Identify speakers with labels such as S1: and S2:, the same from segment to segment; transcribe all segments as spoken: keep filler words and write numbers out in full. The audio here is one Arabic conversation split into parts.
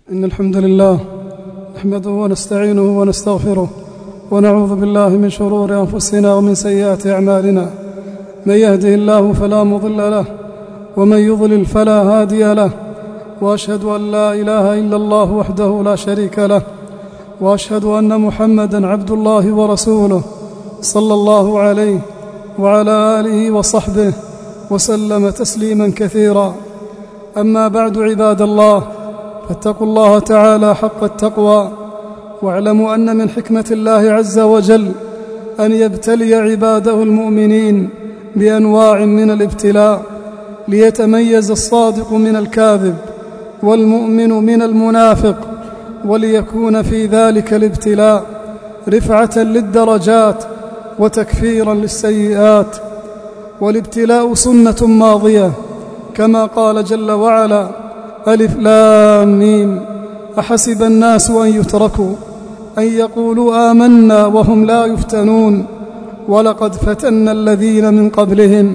S1: إن الحمد لله نحمده ونستعينه ونستغفره ونعوذ بالله من شرور أنفسنا ومن سيئات أعمالنا. من يهده الله فلا مضل له ومن يضلل فلا هادي له، وأشهد أن لا إله إلا الله وحده لا شريك له، وأشهد أن محمدًا عبد الله ورسوله صلى الله عليه وعلى آله وصحبه وسلم تسليما كثيرا. أما بعد، عباد الله، فاتقوا الله تعالى حق التقوى، واعلموا أن من حكمة الله عز وجل أن يبتلي عباده المؤمنين بأنواع من الابتلاء ليتميز الصادق من الكاذب والمؤمن من المنافق، وليكون في ذلك الابتلاء رفعة للدرجات وتكفيرا للسيئات. والابتلاء سنة ماضية، كما قال جل وعلا: ألف لام ميم أحسب الناس أن يتركوا أن يقولوا آمنا وهم لا يفتنون ولقد فتنا الذين من قبلهم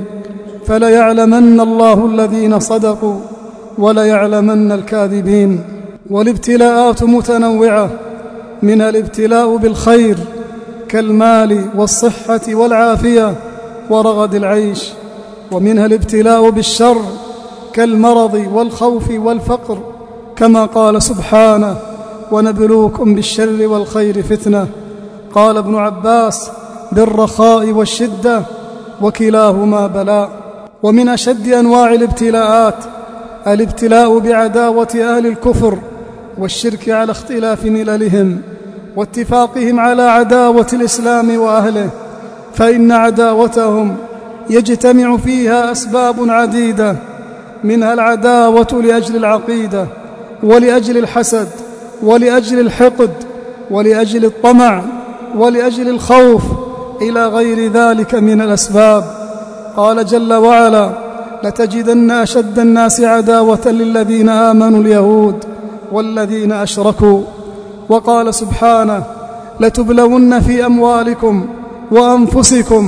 S1: فليعلمن الله الذين صدقوا وليعلمن الكاذبين. والابتلاءات متنوعة، منها الابتلاء بالخير كالمال والصحة والعافية ورغد العيش، ومنها الابتلاء بالشر كالمرض والخوف والفقر، كما قال سبحانه: ونبلوكم بالشر والخير فتنة. قال ابن عباس: بالرخاء والشدة، وكلاهما بلاء. ومن أشد أنواع الابتلاءات الابتلاء بعداوة أهل الكفر والشرك على اختلاف مللهم واتفاقهم على عداوة الإسلام وأهله، فإن عداوتهم يجتمع فيها أسباب عديدة، منها العداوة لأجل العقيدة ولأجل الحسد ولأجل الحقد ولأجل الطمع ولأجل الخوف إلى غير ذلك من الأسباب. قال جل وعلا: لتجدن أشد الناس عداوة للذين آمنوا اليهود والذين أشركوا. وقال سبحانه: لتبلون في أموالكم وأنفسكم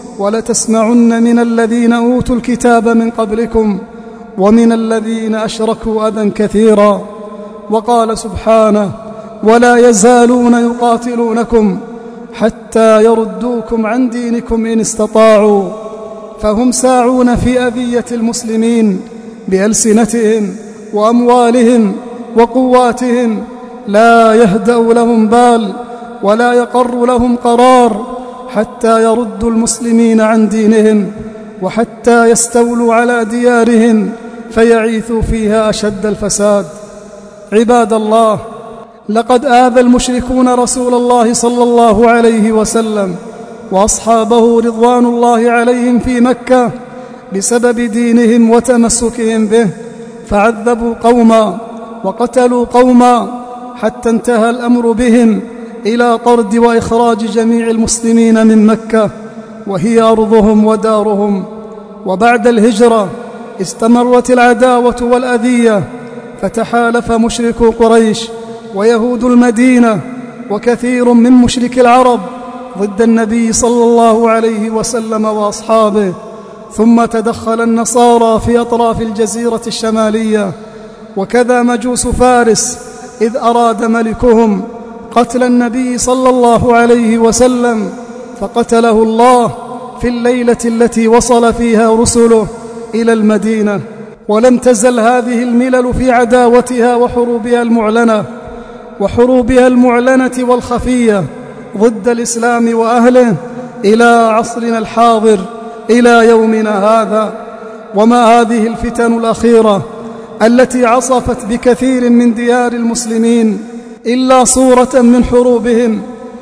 S1: ولتسمعن من الذين أوتوا الكتاب من قبلكم ومن الذين أشركوا أذى كثيرا. وقال سبحانه: ولا يزالون يقاتلونكم حتى يردوكم عن دينكم إن استطاعوا. فهم ساعون في أذية المسلمين بألسنتهم وأموالهم وقواتهم، لا يهدأ لهم بال ولا يقر لهم قرار حتى يردوا المسلمين عن دينهم، وحتى يستولوا على ديارهم فيعيثوا فيها أشد الفساد. عباد الله، لقد آذى المشركون رسول الله صلى الله عليه وسلم وأصحابه رضوان الله عليهم في مكة بسبب دينهم وتمسكهم به، فعذبوا قوما وقتلوا قوما، حتى انتهى الأمر بهم إلى طرد وإخراج جميع المسلمين من مكة، وهي أرضهم ودارهم. وبعد الهجرة استمرت العداوة والأذية، فتحالف مشركو قريش ويهود المدينة وكثير من مشرك العرب ضد النبي صلى الله عليه وسلم وأصحابه، ثم تدخل النصارى في أطراف الجزيرة الشمالية، وكذا مجوس فارس، إذ أراد ملكهم قتل النبي صلى الله عليه وسلم فقتله الله في الليلة التي وصل فيها رسله إلى المدينة. ولم تزل هذه الملل في عداوتها وحروبها المعلنة وحروبها المعلنة والخفية ضد الإسلام وأهله إلى عصرنا الحاضر، إلى يومنا هذا. وما هذه الفتن الأخيرة التي عصفت بكثير من ديار المسلمين إلا صورة من حروبهم،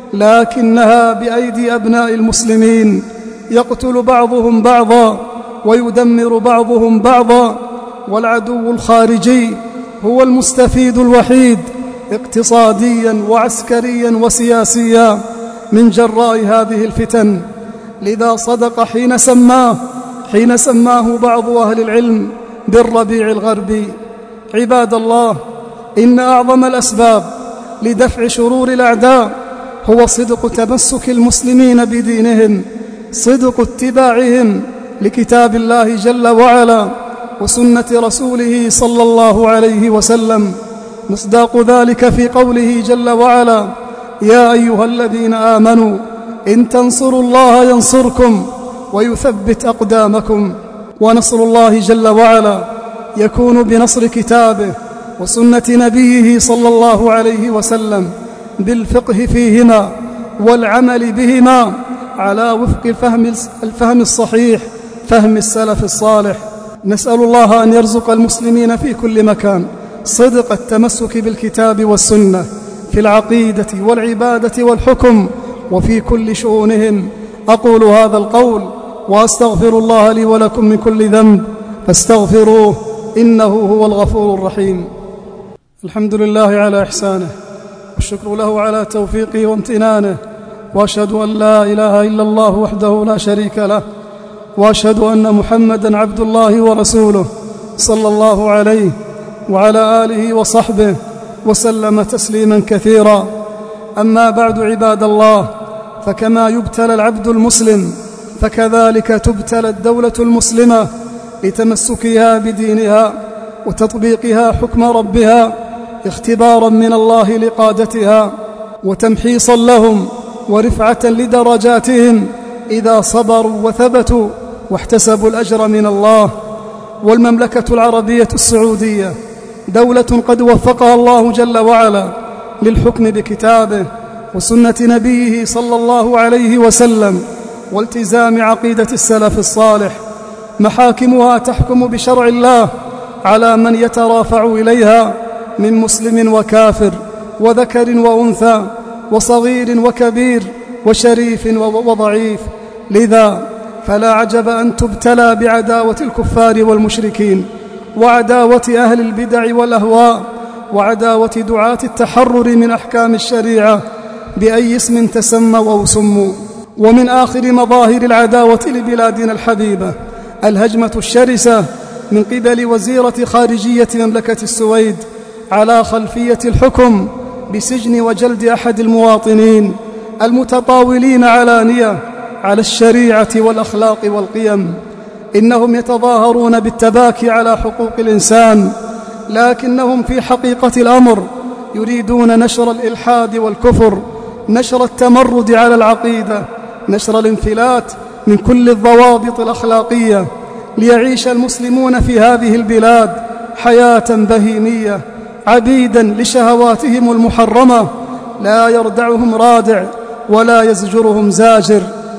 S1: لكنها بأيدي أبناء المسلمين، يقتل بعضهم بعضا ويدمر بعضهم بعضا، والعدو الخارجي هو المستفيد الوحيد اقتصاديا وعسكريا وسياسيا من جراء هذه الفتن. لذا صدق حين سماه حين سماه بعض أهل العلم بالربيع الغربي. عباد الله، إن أعظم الأسباب لدفع شرور الأعداء هو صدق تمسك المسلمين بدينهم، صدق اتباعهم لكتاب الله جل وعلا وسنة رسوله صلى الله عليه وسلم، مصداق ذلك في قوله جل وعلا: يا أيها الذين آمنوا إن تنصروا الله ينصركم ويثبت أقدامكم. ونصر الله جل وعلا يكون بنصر كتابه وسنة نبيه صلى الله عليه وسلم بالفقه فيهما والعمل بهما على وفق الفهم, الفهم الصحيح، فهم السلف الصالح. نسأل الله أن يرزق المسلمين في كل مكان صدق التمسك بالكتاب والسنة في العقيدة والعبادة والحكم وفي كل شؤونهم. أقول هذا القول وأستغفر الله لي ولكم من كل ذنب فاستغفروه إنه هو الغفور الرحيم. الحمد لله على إحسانه والشكر له على توفيقه وامتنانه، وأشهد أن لا إله إلا الله وحده لا شريك له، وأشهد أن محمدًا عبد الله ورسوله صلى الله عليه وعلى آله وصحبه وسلم تسليما كثيرا. أما بعد، عباد الله، فكما يبتلى العبد المسلم فكذلك تبتلى الدولة المسلمة لتمسكها بدينها وتطبيقها حكم ربها اختبارا من الله لقادتها وتمحيصا لهم ورفعة لدرجاتهم إذا صبروا وثبتوا واحتسبوا الأجر من الله. والمملكة العربية السعودية دولة قد وفقها الله جل وعلا للحكم بكتابه وسنة نبيه صلى الله عليه وسلم والتزام عقيدة السلف الصالح. محاكمها تحكم بشرع الله على من يترافع إليها من مسلم وكافر وذكر وأنثى وصغير وكبير وشريف وضعيف. لذا فلا عجب أن تبتلى بعداوة الكفار والمشركين وعداوة أهل البدع والأهواء وعداوة دعاة التحرر من أحكام الشريعة بأي اسم تسموا أو سموا. ومن آخر مظاهر العداوة لبلادنا الحبيبة الهجمة الشرسة من قبل وزيرة خارجية مملكة السويد على خلفية الحكم بسجن وجلد أحد المواطنين المتطاولين علانية على الشريعة والأخلاق والقيم. إنهم يتظاهرون بالتباكي على حقوق الإنسان، لكنهم في حقيقة الأمر يريدون نشر الإلحاد والكفر، نشر التمرد على العقيدة، نشر الانفلات من كل الضوابط الأخلاقية، ليعيش المسلمون في هذه البلاد حياة بهيمية عبيدا لشهواتهم المحرمة، لا يردعهم رادع ولا يزجرهم زاجر.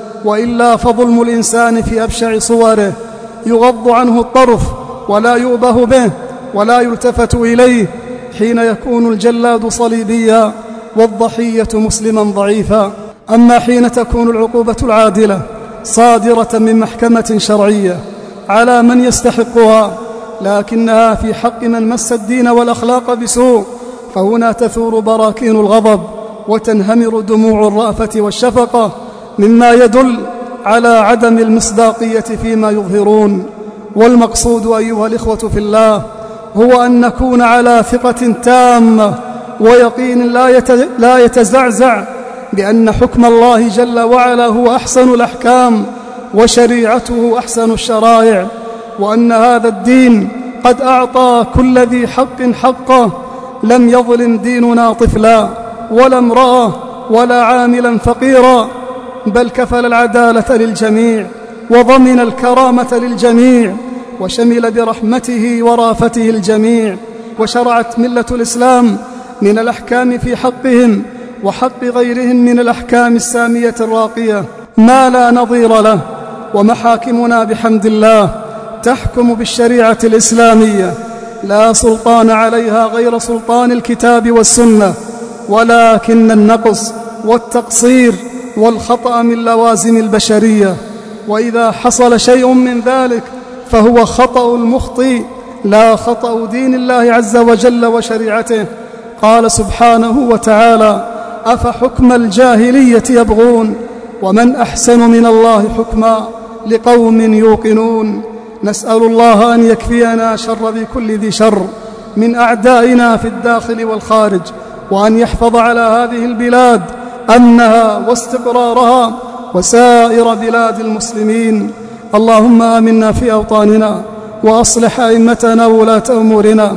S1: وإلا فظلم الإنسان في أبشع صوره يغض عنه الطرف ولا يؤبه به ولا يلتفت إليه حين يكون الجلاد صليبيا والضحية مسلما ضعيفا. أما حين تكون العقوبة العادلة صادرة من محكمة شرعية على من يستحقها لكنها في حق من مس الدين والأخلاق بسوء، فهنا تثور براكين الغضب وتنهمر دموع الرأفة والشفقة، مما يدل على عدم المصداقية فيما يظهرون. والمقصود أيها الإخوة في الله هو أن نكون على ثقة تامة ويقين لا يتزعزع بأن حكم الله جل وعلا هو أحسن الأحكام وشريعته أحسن الشرائع، وأن هذا الدين قد أعطى كل ذي حق حقه، لم يظلم ديننا طفلا ولا امرأة ولا عاملا فقيرا، بل كفل العدالة للجميع وضمن الكرامة للجميع وشمل برحمته ورافته الجميع. وشرعت ملة الإسلام من الأحكام في حقهم وحق غيرهم من الأحكام السامية الراقية ما لا نظير له. ومحاكمنا بحمد الله تحكم بالشريعة الإسلامية لا سلطان عليها غير سلطان الكتاب والسنة، ولكن النقص والتقصير والخطأ من لوازم البشرية، وإذا حصل شيء من ذلك فهو خطأ المخطئ لا خطأ دين الله عز وجل وشريعته. قال سبحانه وتعالى: أفحكم الجاهلية يبغون ومن أحسن من الله حكما لقوم يوقنون. نسأل الله أن يكفينا شر بكل ذي شر من أعدائنا في الداخل والخارج، وأن يحفظ على هذه البلاد أمنها واستقرارها وسائر بلاد المسلمين. اللهم آمنا في أوطاننا وأصلح أئمتنا وولاة أمورنا.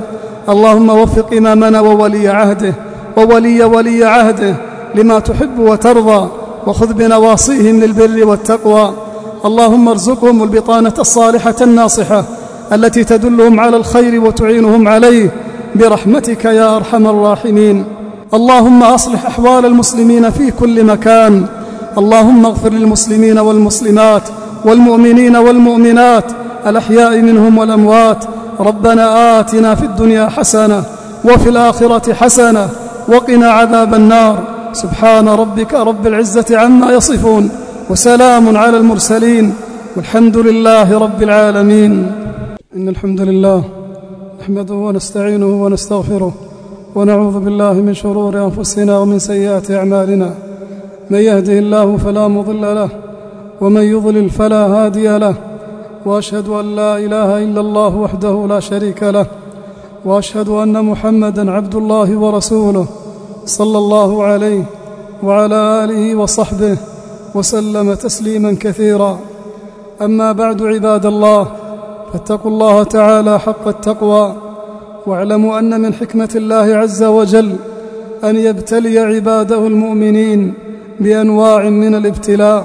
S1: اللهم وفق إمامنا وولي عهده وولي ولي عهده لما تحب وترضى، وخذ بنواصيهم للبر والتقوى. اللهم ارزقهم البطانة الصالحة الناصحة التي تدلهم على الخير وتعينهم عليه برحمتك يا أرحم الراحمين. اللهم أصلح أحوال المسلمين في كل مكان. اللهم اغفر للمسلمين والمسلمات والمؤمنين والمؤمنات الأحياء منهم والأموات. ربنا آتنا في الدنيا حسنة وفي الآخرة حسنة وقنا عذاب النار. سبحان ربك رب العزة عما يصفون، وسلام على المرسلين، والحمد لله رب العالمين. إن الحمد لله نحمده ونستعينه ونستغفره، ونعوذ بالله من شرور أنفسنا ومن سيئات أعمالنا. من يهده الله فلا مضل له، ومن يضلل فلا هادي له، وأشهد أن لا إله إلا الله وحده لا شريك له، وأشهد أن محمدًا عبد الله ورسوله صلى الله عليه وعلى آله وصحبه وسلم تسليما كثيرا. أما بعد، عباد الله، فاتقوا الله تعالى حق التقوى، واعلموا أن من حكمة الله عز وجل أن يبتلي عباده المؤمنين بأنواع من الابتلاء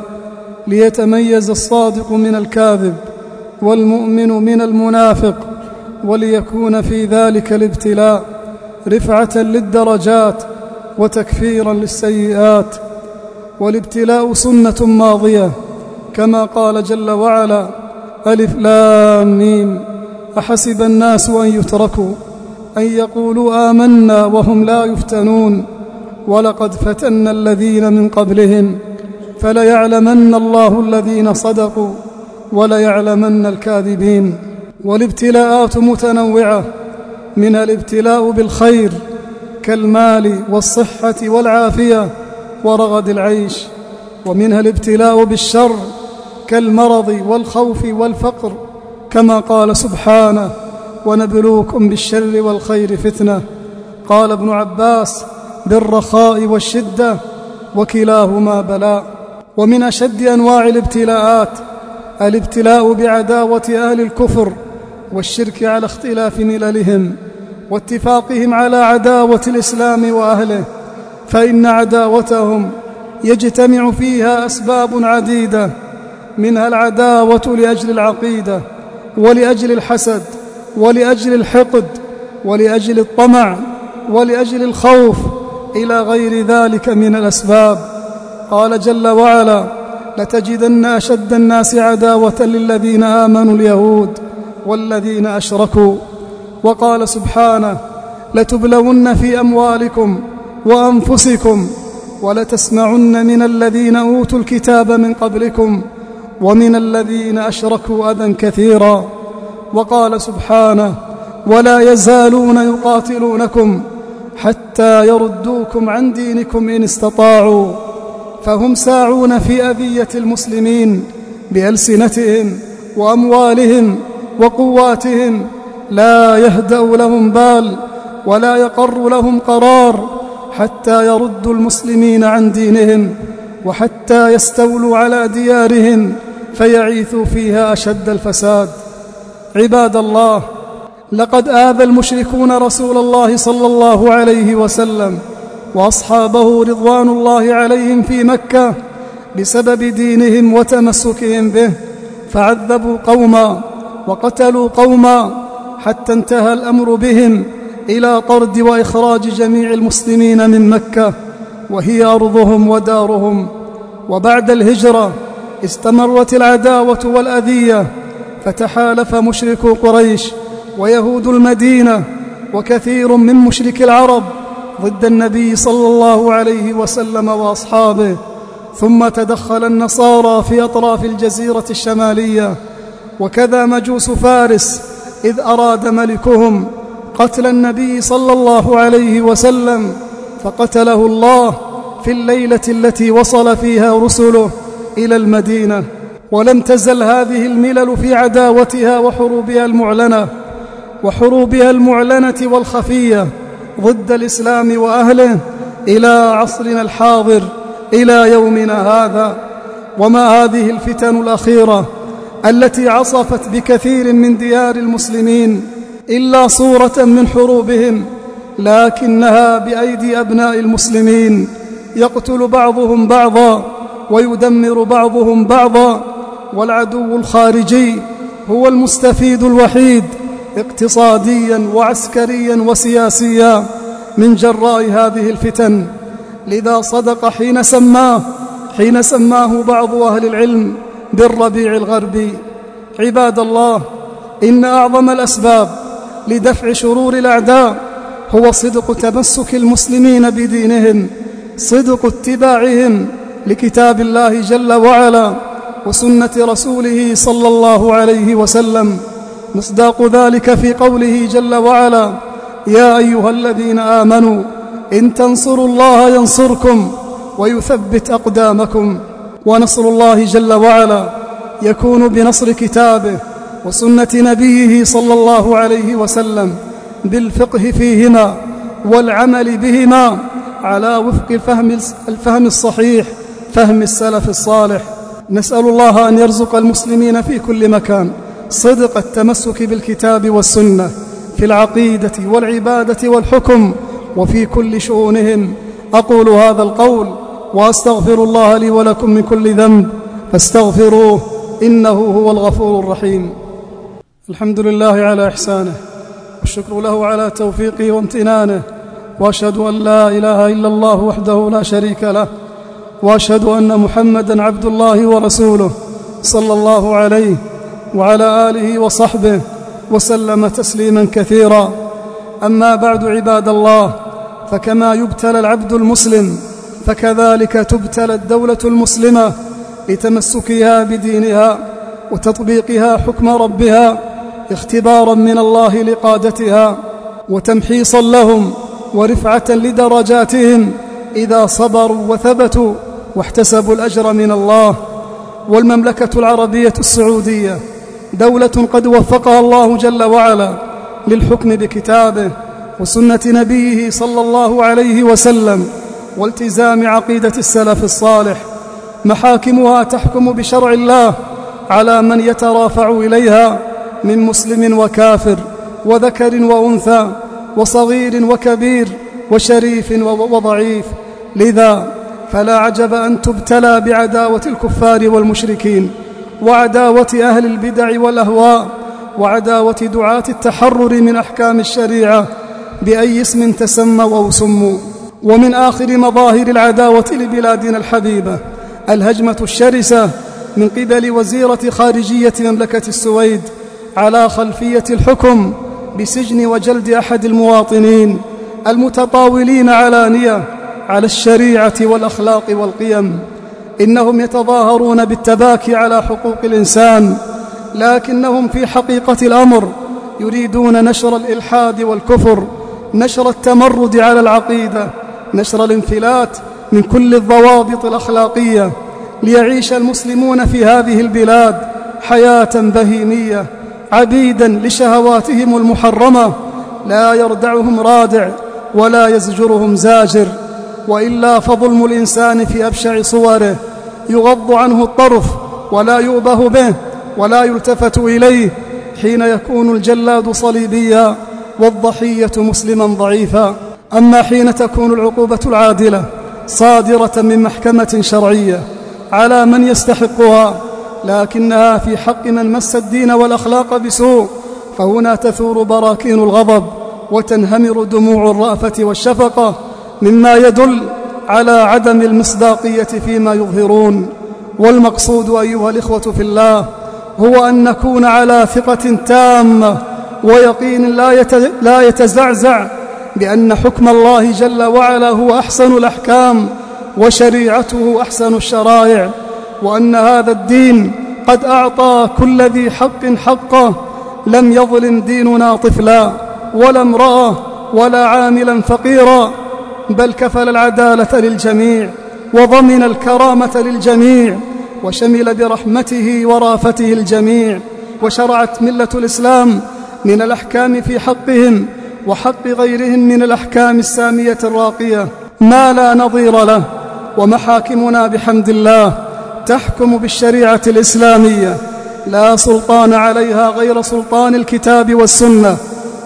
S1: ليتميز الصادق من الكاذب والمؤمن من المنافق، وليكون في ذلك الابتلاء رفعة للدرجات وتكفيرا للسيئات. والابتلاء سنة ماضية، كما قال جل وعلا: ألف لام ميم أحسب الناس أن يتركوا أن يقولوا آمنا وهم لا يفتنون ولقد فتنا الذين من قبلهم فليعلمن الله الذين صدقوا وليعلمن الكاذبين. والابتلاءات متنوعة، منها الابتلاء بالخير كالمال والصحة والعافية ورغد العيش، ومنها الابتلاء بالشر كالمرض والخوف والفقر، كما قال سبحانه: ونبلوكم بالشر والخير فتنة. قال ابن عباس: بالرخاء والشدة، وكلاهما بلاء. ومن أشد أنواع الابتلاءات الابتلاء بعداوة أهل الكفر والشرك على اختلاف مللهم واتفاقهم على عداوة الإسلام وأهله، فإن عداوتهم يجتمع فيها أسباب عديدة، منها العداوة لأجل العقيدة، ولأجل الحسد، ولأجل الحقد، ولأجل الطمع، ولأجل الخوف، إلى غير ذلك من الأسباب. قال جل وعلا: لتجدن أشد الناس عداوة للذين آمنوا اليهود والذين أشركوا. وقال سبحانه: لتبلون في أموالكم وأنفسكم ولتسمعن من الذين أوتوا الكتاب من قبلكم ومن الذين أشركوا أذى كثيرا. وقال سبحانه: ولا يزالون يقاتلونكم حتى يردوكم عن دينكم إن استطاعوا. فهم ساعون في أذية المسلمين بألسنتهم وأموالهم وقواتهم، لا يهدأ لهم بال ولا يقر لهم قرار حتى يردوا المسلمين عن دينهم، وحتى يستولوا على ديارهم فيعيثوا فيها أشد الفساد. عباد الله، لقد آذى المشركون رسول الله صلى الله عليه وسلم وأصحابه رضوان الله عليهم في مكة بسبب دينهم وتمسكهم به، فعذبوا قوما وقتلوا قوما، حتى انتهى الأمر بهم إلى طرد وإخراج جميع المسلمين من مكة، وهي أرضهم ودارهم. وبعد الهجرة استمرت العداوة والأذية، فتحالف مشركو قريش ويهود المدينة وكثير من مشرك العرب ضد النبي صلى الله عليه وسلم وأصحابه. ثم تدخل النصارى في أطراف الجزيرة الشمالية، وكذا مجوس فارس، إذ أراد ملكهم قتل النبي صلى الله عليه وسلم، فقتله الله في الليلة التي وصل فيها رسله إلى المدينة. ولم تزل هذه الملل في عداوتها وحروبها المعلنة وحروبها المعلنة والخفية ضد الإسلام وأهله إلى عصرنا الحاضر، إلى يومنا هذا. وما هذه الفتن الأخيرة التي عصفت بكثير من ديار المسلمين إلا صورة من حروبهم، لكنها بأيدي أبناء المسلمين، يقتل بعضهم بعضا ويدمر بعضهم بعضا، والعدو الخارجي هو المستفيد الوحيد اقتصاديا وعسكريا وسياسيا من جراء هذه الفتن. لذا صدق حين سماه حين سماه بعض أهل العلم بالربيع الغربي. عباد الله، إن أعظم الأسباب لدفع شرور الأعداء هو صدق تمسك المسلمين بدينهم، صدق اتباعهم لكتاب الله جل وعلا وسنة رسوله صلى الله عليه وسلم. مصداق ذلك في قوله جل وعلا: يا أيها الذين آمنوا إن تنصروا الله ينصركم ويثبت أقدامكم. ونصر الله جل وعلا يكون بنصر كتابه وسنة نبيه صلى الله عليه وسلم بالفقه فيهما والعمل بهما على وفق الفهم, الفهم الصحيح، فهم السلف الصالح. نسأل الله أن يرزق المسلمين في كل مكان صدق التمسك بالكتاب والسنة في العقيدة والعبادة والحكم وفي كل شؤونهم. أقول هذا القول وأستغفر الله لي ولكم من كل ذنب فاستغفروه إنه هو الغفور الرحيم. الحمد لله على إحسانه والشكر له على توفيقه وامتنانه، وأشهد أن لا إله إلا الله وحده لا شريك له، وأشهد أن محمدًا عبد الله ورسوله صلى الله عليه وعلى آله وصحبه وسلم تسليما كثيرا. أما بعد، عباد الله، فكما يبتلى العبد المسلم فكذلك تبتلى الدولة المسلمة لتمسكها بدينها وتطبيقها حكم ربها اختبارا من الله لقادتها وتمحيصا لهم ورفعة لدرجاتهم إذا صبروا وثبتوا واحتسبوا الأجر من الله. والمملكة العربية السعودية دولة قد وفقها الله جل وعلا للحكم بكتابه وسنة نبيه صلى الله عليه وسلم والتزام عقيدة السلف الصالح. محاكمها تحكم بشرع الله على من يترافع إليها من مسلم وكافر وذكر وأنثى وصغير وكبير وشريف وضعيف. لذا فلا عجب أن تبتلى بعداوة الكفار والمشركين وعداوة أهل البدع والأهواء وعداوة دعاة التحرر من أحكام الشريعة بأي اسم تسموا أو سموا. ومن آخر مظاهر العداوة لبلادنا الحبيبة الهجمة الشرسة من قبل وزيرة خارجية مملكة السويد على خلفية الحكم بسجن وجلد أحد المواطنين المتطاولين علانية على الشريعة والأخلاق والقيم. إنهم يتظاهرون بالتباكي على حقوق الإنسان، لكنهم في حقيقة الأمر يريدون نشر الإلحاد والكفر، نشر التمرد على العقيدة، نشر الانفلات من كل الضوابط الأخلاقية، ليعيش المسلمون في هذه البلاد حياة بهيمية عبيدا لشهواتهم المحرمة، لا يردعهم رادع ولا يزجرهم زاجر. وإلا فظلم الإنسان في أبشع صوره يغض عنه الطرف ولا يؤبه به ولا يلتفت إليه حين يكون الجلاد صليبيا والضحية مسلما ضعيفا. أما حين تكون العقوبة العادلة صادرة من محكمة شرعية على من يستحقها لكنها في حق من مس الدين والأخلاق بسوء، فهنا تثور براكين الغضب وتنهمر دموع الرأفة والشفقة، مما يدل على عدم المصداقية فيما يظهرون. والمقصود أيها الإخوة في الله هو أن نكون على ثقة تامة ويقين لا يتزعزع بأن حكم الله جل وعلا هو أحسن الأحكام وشريعته أحسن الشرائع، وأن هذا الدين قد أعطى كل ذي حق حقه، لم يظلم ديننا طفلا ولا امرأة ولا عاملا فقيرا، بل كفل العدالة للجميع وضمن الكرامة للجميع وشمل برحمته ورافته الجميع. وشرعت ملة الإسلام من الأحكام في حقهم وحق غيرهم من الأحكام السامية الراقية ما لا نظير له. ومحاكمنا بحمد الله تحكم بالشريعة الإسلامية لا سلطان عليها غير سلطان الكتاب والسنة،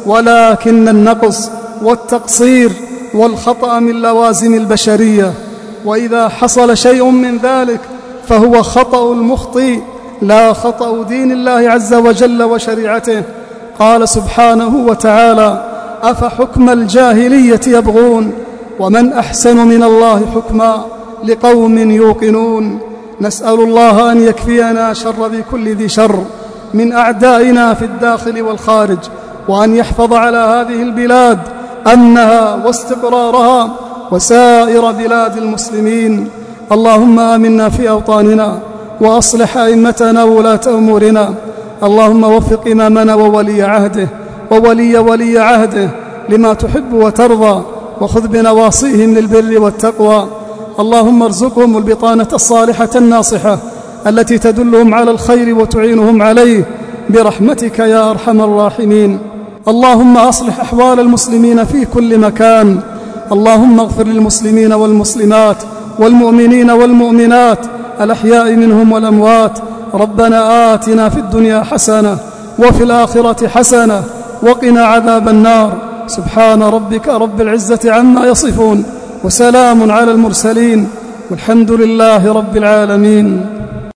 S1: ولكن النقص والتقصير والخطأ من لوازم البشرية، وإذا حصل شيء من ذلك فهو خطأ المخطئ لا خطأ دين الله عز وجل وشريعته. قال سبحانه وتعالى: أفحكم الجاهلية يبغون ومن أحسن من الله حكما لقوم يوقنون. نسأل الله أن يكفينا شر ذي كل ذي شر من أعدائنا في الداخل والخارج، وأن يحفظ على هذه البلاد أمنها واستقرارها وسائر بلاد المسلمين. اللهم آمنا في أوطاننا وأصلح أئمتنا وولاة أمورنا. اللهم وفق إمامنا وولي عهده وولي ولي عهده لما تحب وترضى، وخذ بنواصيهم للبر والتقوى. اللهم ارزقهم البطانة الصالحة الناصحة التي تدلهم على الخير وتعينهم عليه برحمتك يا أرحم الراحمين. اللهم أصلح أحوال المسلمين في كل مكان. اللهم اغفر للمسلمين والمسلمات والمؤمنين والمؤمنات الأحياء منهم والأموات. ربنا آتنا في الدنيا حسنة وفي الآخرة حسنة وقنا عذاب النار. سبحان ربك رب العزة عما يصفون، وسلام على المرسلين، والحمد لله رب العالمين.